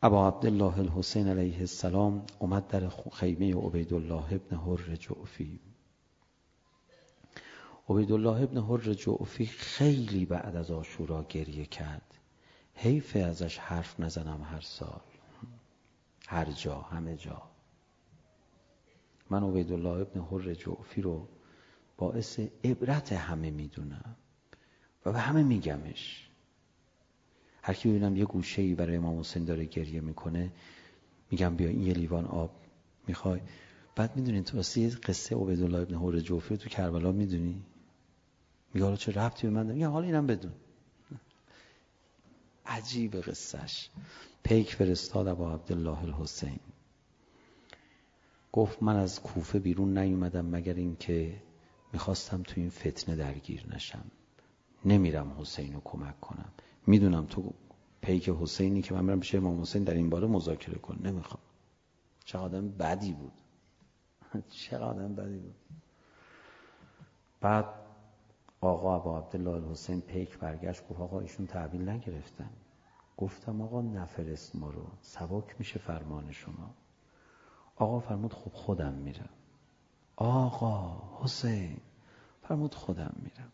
ابا عبدالله الحسین علیه السلام اومد در خیمه عبیدالله ابن حر جعفی. عبیدالله ابن حر جعفی خیلی بعد از عاشورا گریه کرد. حیف ازش حرف نزنم هر سال، هر جا، همه جا. من عبیدالله ابن حر جعفی رو باعث عبرت همه میدونم و به همه میگمش. هر کی ببینم یه گوشه‌ای برای امام حسین داره گریه میکنه، میگم بیا این یه لیوان آب میخوای. بعد میدونین تو واسه یه قصه عبیدالله ابن حر جعفی تو کربلا میدونی؟ میگه حالا چه ربطی به من داره؟ میگم حالا اینم بدون. عجیب قصهش. پیک فرستاد ابا عبدالله الحسین. گفت من از کوفه بیرون نیومدم مگر اینکه میخواستم تو این فتنه درگیر نشم. نمیرم حسین رو کمک کنم. میدونم تو پیک حسینی که من برم پیش امام حسین در این باره مذاکره کن. نمیخوام. چه آدم بدی بود. چه آدم بدی بود. بعد آقا ابا عبدالله الحسین پیک برگشت گفت آقا ایشون تحویل نگرفتن. گفتم آقا نفرست ما رو، سبک میشه فرمان شما. آقا فرمود خب خودم میرم. آقا حسین فرمود خودم میرم.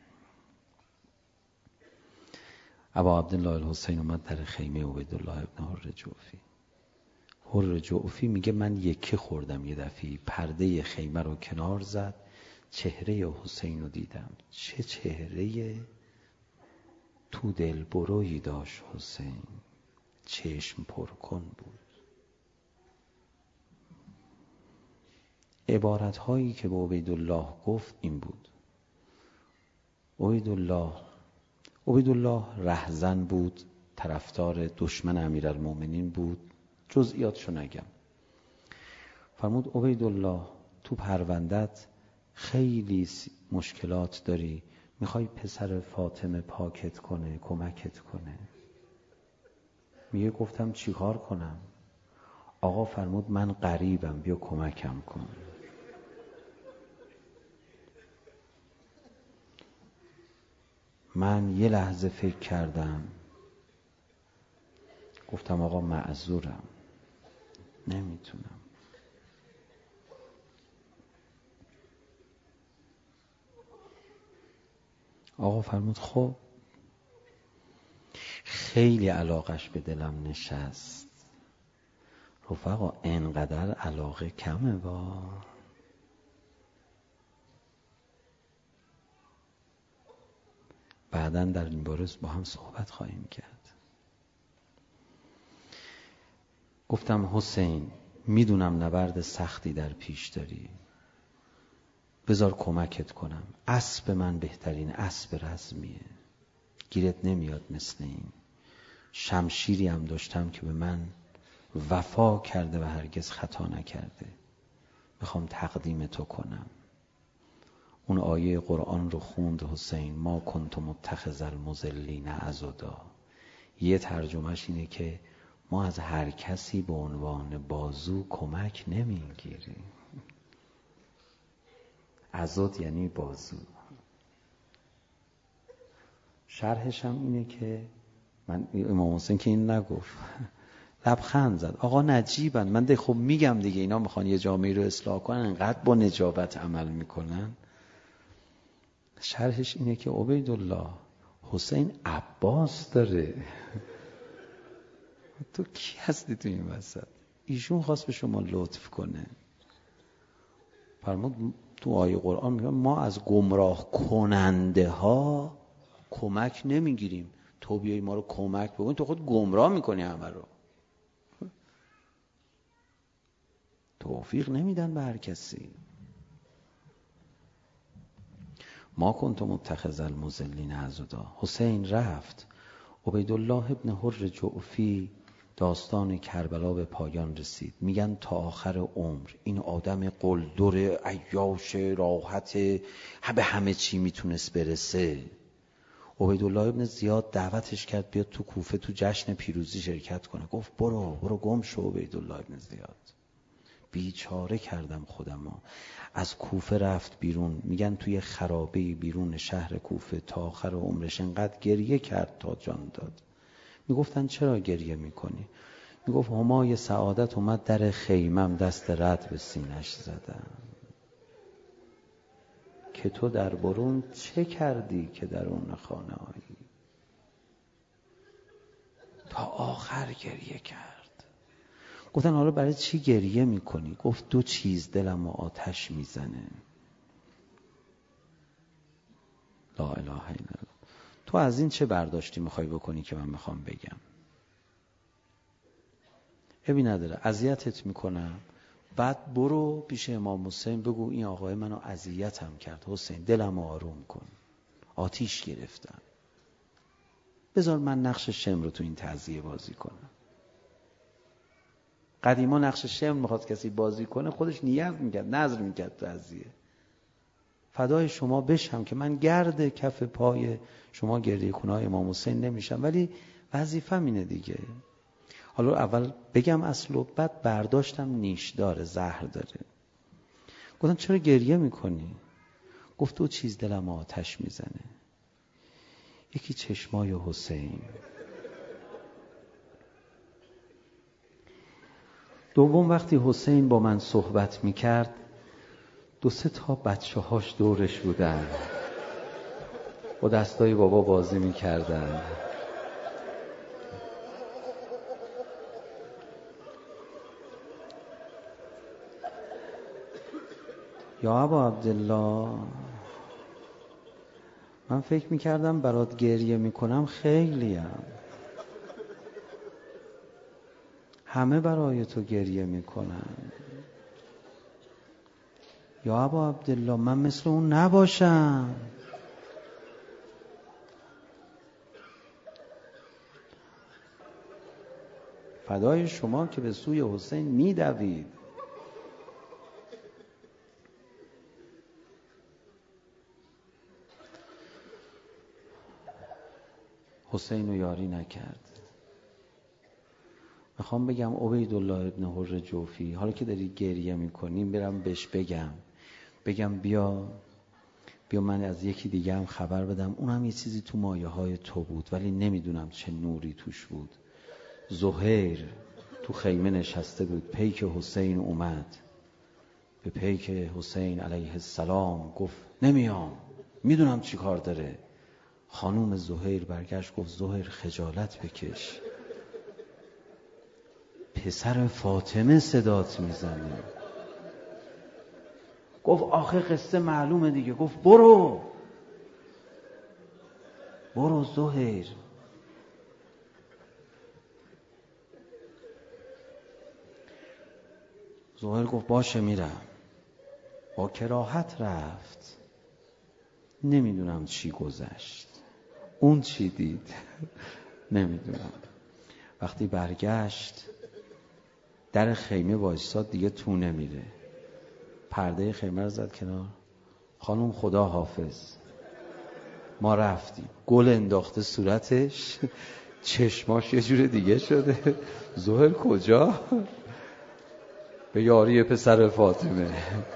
ابا عبدالله الحسین اومد در خیمه عبیدالله ابن حر جعفی. حر جعفی میگه من یکی خوردم یه دفعه، پرده خیمه رو کنار زد، چهره حسین رو دیدم. چه چهره تو دل برویی داشت حسین، چشم پرکن بود. عبارت هایی که به عبیدالله گفت این بود. عبیدالله رهزن بود، طرفدار دشمن امیرالمومنین بود. جزئیاتشو نگم. فرمود عبیدالله تو پروندت خیلی مشکلات داری، میخوای پسر فاطمه پاکت کنه، کمکت کنه. میگه گفتم چی کار کنم؟ آقا فرمود من غریبم، بیا کمکم کن. من یه لحظه فکر کردم، گفتم آقا معذورم، نمیتونم. آقا فرمود خب. خیلی علاقش به دلم نشست. رفقا انقدر علاقه کمه با. بعداً در این باره با هم صحبت خواهیم کرد. گفتم حسین میدونم نبرد سختی در پیش داری، بذار کمکت کنم. اسب من بهترین اسب رزمیه، گیرت نمیاد مثل این. شمشیری هم داشتم که به من وفا کرده و هرگز خطا نکرده. میخوام تقدیم تو کنم. اون آیه قرآن رو خوند حسین، ما کنت متخذ المضلین عضدا. یه ترجمهش اینه که ما از هر کسی به عنوان بازو کمک نمیگیریم. عضد یعنی بازو. شرحش هم اینه که من امام حسین که این نگفت، لبخند زد. آقا نجیبن. من خب میگم دیگه اینا میخوان یه جامعه رو اصلاح کنن، انقدر با نجابت عمل میکنن. شرحش اینه که عبیدالله حسین عباس داره. تو کی هستی تو این وسط؟ ایشون خواست به شما لطف کنه. فرمود تو آیه قرآن میگه ما از گمراه کننده ها کمک نمیگیریم. تو بیایی ما رو کمک بکن، تو خود گمراه میکنی همه رو. توفیق نمیدن به هر کسی. ما کنت متخذ المضلین عضدا. حسین رفت. عبیدالله ابن حر جعفی داستان کربلا به پایان رسید. میگن تا آخر عمر این آدم قلدر عیاش راحت به همه چی میتونست برسه. عبیدالله ابن زیاد دعوتش کرد بیاد تو کوفه تو جشن پیروزی شرکت کنه. گفت برو گم شو عبیدالله ابن زیاد. بیچاره کردم خودمو. از کوفه رفت بیرون. میگن توی خرابه بیرون شهر کوفه تا آخر عمرش انقدر گریه کرد تا جان داد. میگفتن چرا گریه میکنی؟ میگفت همای سعادت اومد در خیمم، دست رد به سینش زدم. که تو در برون چه کردی که درون خانه آیی؟ تا آخر گریه کرد. گفتن حالا برای چی گریه میکنی؟ گفت دو چیز دلم و آتش میزنه. لا اله الا الله. تو از این چه برداشتی میخوای بکنی که من میخوام بگم؟ ابی نداره، اذیتت میکنم، بعد برو پیش امام حسین بگو این آقای منو اذیتم کرد، حسین دلم آروم کن، آتیش گرفتم، بذار من نقش شم رو تو این تعزیه بازی کنم. قدیما نقش شم میخواد کسی بازی کنه خودش نیت میکرد، نذر میکرد تعزیه. فدای شما بشم که من گرد کف پای شما گریه کنای امام حسین نمیشم، ولی وظیفه‌م اینه دیگه. حالا اول بگم اصلو، بعد برداشتم نیش داره، زهر داره. گفتم چرا گریه میکنی؟ گفت دو چیز دلم آتش میزنه، یکی چشمای حسین، دوم وقتی حسین با من صحبت میکرد 2-3 بچه هاش دورش بودن، با دستای بابا بازی میکردن. یا ابا عبدالله، من فکر میکردم برات گریه میکنم، خیلیم، همه برای تو گریه میکنن. یا ابا عبدالله، من مثل اون نباشم. فدای شما که به سوی حسین میدوید. حسین رو یاری نکرد. میخوام بگم عبیدالله ابن حر جوفی، حالا که داری گریه میکنیم برم بهش بگم بیا من از یکی دیگه هم خبر بدم، اونم یه چیزی تو مایه های تو بود ولی نمیدونم چه نوری توش بود. زهیر تو خیمه نشسته بود، پیک حسین اومد، به پیک حسین علیه السلام گفت نمیام، میدونم چی کار داره. خانوم زهیر برگشت گفت زهیر خجالت بکش، پسر فاطمه صدات میزنه. گفت آخه قصه معلومه دیگه. گفت برو زهیر. زهیر گفت باشه میرم. با کراهت رفت، نمیدونم چی گذشت، اون چی دید نمیدونم. وقتی برگشت در خیمه وایساد، دیگه تو نمیره، پرده خیمه رو زد کنار. خانم خدا حافظ، ما رفتیم. گل انداخته صورتش، چشماش یه جور دیگه شده. زهیر کجا؟ به یاری پسر فاطمه.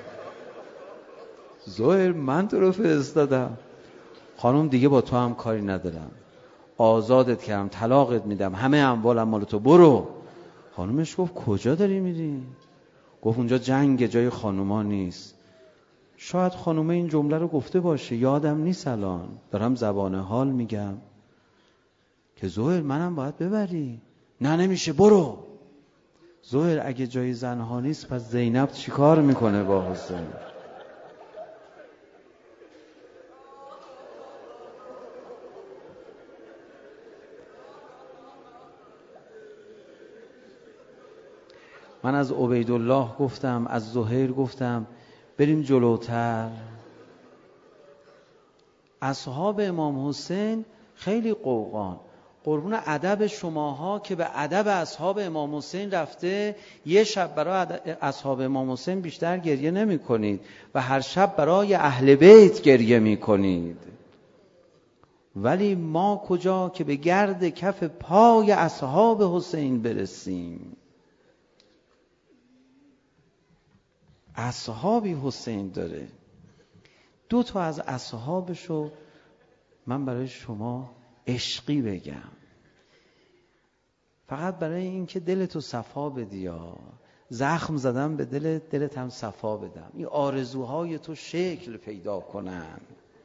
زهیر من تو رو فرستادم. خانم دیگه با تو هم کاری ندارم، آزادت کردم، طلاقت میدم، همه اموالم مال تو، برو. خانمش گفت کجا داری میری؟ گفت اونجا جنگ، جای خانوما نیست. شاید خانومه این جمله رو گفته باشه، یادم نیست الان، دارم زبان حال میگم که زهیر منم باید ببری. نه نمیشه، برو. زهیر اگه جای زنها نیست پس زینب چیکار میکنه با حسین؟ من از عبیدالله گفتم، از زهیر گفتم بریم جلوتر. اصحاب امام حسین خیلی قوقان. قربون ادب شماها که به ادب اصحاب امام حسین رفته، یه شب برای اصحاب امام حسین بیشتر گریه نمی کنید و هر شب برای اهل بیت گریه می کنید. ولی ما کجا که به گرد کف پای اصحاب حسین برسیم. اصحابی حسین داره، 2 از فقط برای این که دلتو صفا بدی، یا زخم زدم به دلت هم صفا بدم، این آرزوهای تو شکل پیدا کنن.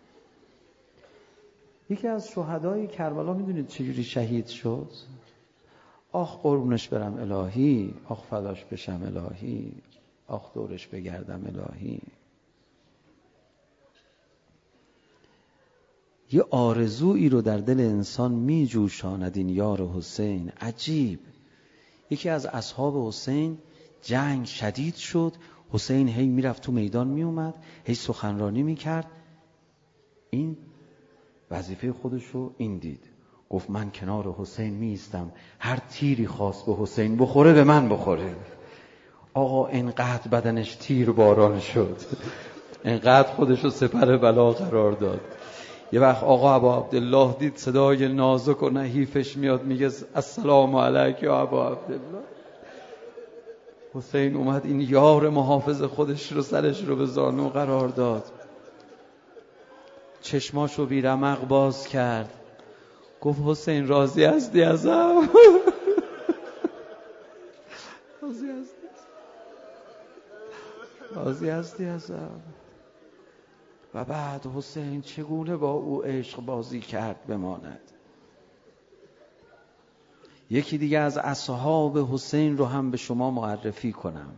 یکی از شهدای کربلا میدونید چجوری شهید شد؟ آخ قربونش برم الهی، آخ فداش بشم الهی، آخ دورش بگردم الهی. یه آرزویی رو در دل انسان می جوشاند این یار حسین. عجیب. یکی از اصحاب حسین جنگ شدید شد، حسین هی میرفت تو میدان میومد، هی سخنرانی میکرد. این وظیفه خودشو این دید، گفت من کنار حسین میستم، هر تیری خواست به حسین بخوره به من بخوره. آقا انقدر بدنش تیر باران شد، انقدر خودشو سپر بلا قرار داد. یه وقت آقا ابا عبدالله دید صدای نازک و نحیفش میاد، میگه السلام علیک یا ابا عبدالله. حسین اومد این یار محافظ خودش رو سرش رو به زانو قرار داد، چشماشو بی رمق باز کرد، گفت حسین راضی هستی ازم؟ راضی هستی ازم؟ و بعد حسین چگونه با او عشق بازی کرد بماند. یکی دیگه از اصحاب حسین رو هم به شما معرفی کنم.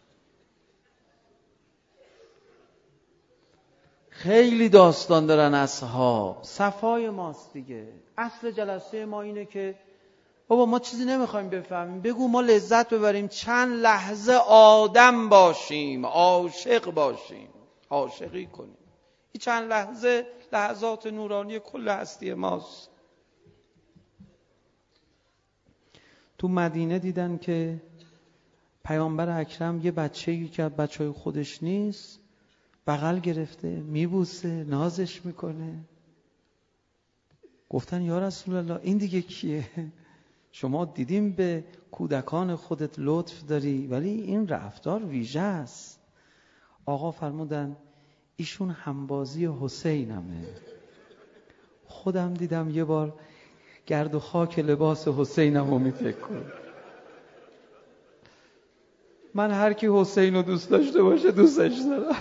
خیلی داستان دارن اصحاب، صفای ماست دیگه. اصل جلسه ما اینه که بابا ما چیزی نمیخوایم بفهمیم، بگو ما لذت ببریم، چند لحظه آدم باشیم، عاشق باشیم، عاشقی کنیم. این چند لحظه لحظات نورانی کل هستی ماست. تو مدینه دیدن که پیامبر اکرم یه بچه‌ای که بچه‌های خودش نیست بغل گرفته، میبوسه، نازش میکنه. گفتن یا رسول الله این دیگه کیه؟ شما دیدیم به کودکان خودت لطف داری ولی این رفتار ویژه است. آقا فرمودن ایشون همبازی حسینمه. خودم دیدم یه بار گرد و خاک لباس حسینمو میتکن. من هر کی حسین رو دوست داشته باشه دوستش دارم.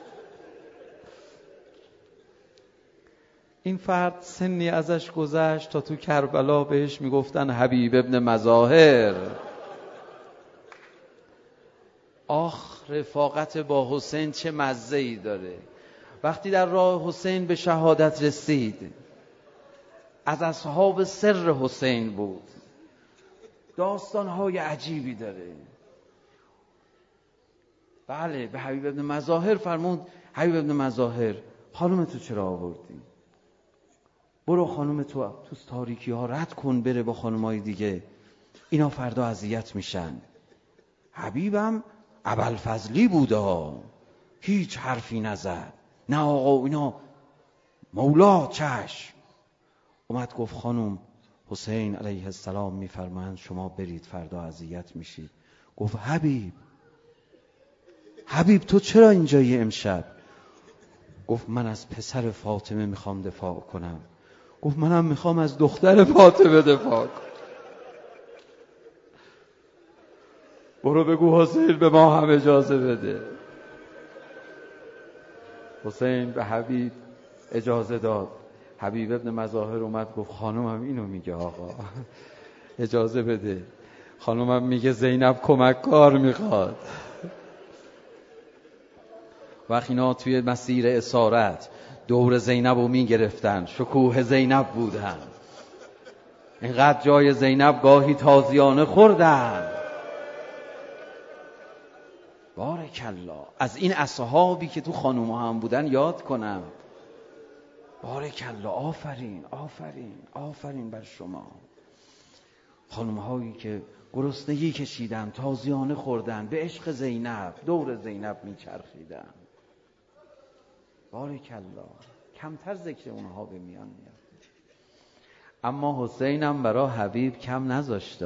این فرد سنی ازش گذشت تا تو کربلا بهش میگفتن حبیب ابن مظاهر. آخ رفاقت با حسین چه مزه‌ای داره. وقتی در راه حسین به شهادت رسید، از اصحاب سر حسین بود، داستان‌های عجیبی داره. بله به حبیب ابن مظاهر فرمود حبیب ابن مظاهر خانم تو چرا آوردی؟ برو خانم تو تاریکی ها رد کن بره با خانمای دیگه، اینا فردا اذیت میشن. حبیبم ابوالفضلی بودا، هیچ حرفی نزد، نه آقا اینا مولا چشم. اومد گفت خانم حسین علیه السلام میفرمایند شما برید فردا اذیت میشید. گفت حبیب تو چرا اینجایی امشب؟ گفت من از پسر فاطمه میخوام دفاع کنم. گفت منم میخوام از دختر فاطمه دفاع کنم. برو بگو حسین به ما هم اجازه بده. حسین به حبیب اجازه داد. حبیب ابن مظاهر اومد گفت خانومم اینو میگه آقا اجازه بده. خانومم میگه زینب کمک کار میخواد. وقتی اینا توی مسیر اسارت دور زینب رو میگرفتن، شکوه زینب بودن، اینقدر جای زینب گاهی تازیانه خوردن. بارکالله. از این اصحابی که تو خانوما هم بودن یاد کنم. بارکالله. آفرین آفرین آفرین بر شما. خانومهایی که گرسنگی کشیدن، تازیانه خوردن، به عشق زینب دور زینب میچرخیدن. بارکالله. کمتر ذکر اونها به میان میاد. اما حسینم برای حبیب کم نذاشت.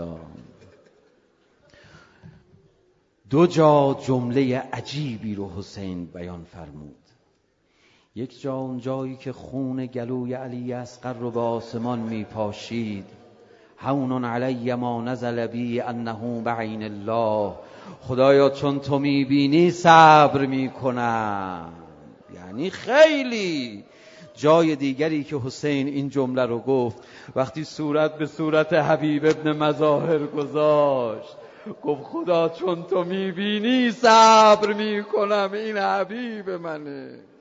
دو جا جمله عجیبی رو حسین بیان فرمود. یک جا اون جایی که خون گلوی علی اصغر رو به آسمان میپاشید، هون علی ما نزل بی انه بعین الله. خدایا چون تو میبینی صبر میکنم. یعنی خیلی جای دیگری که حسین این جمله رو گفت، وقتی صورت به صورت حبیب ابن مظاهر گذاشت، گفت خدا چون تو میبینی صبر میکنم، این حبیب منه.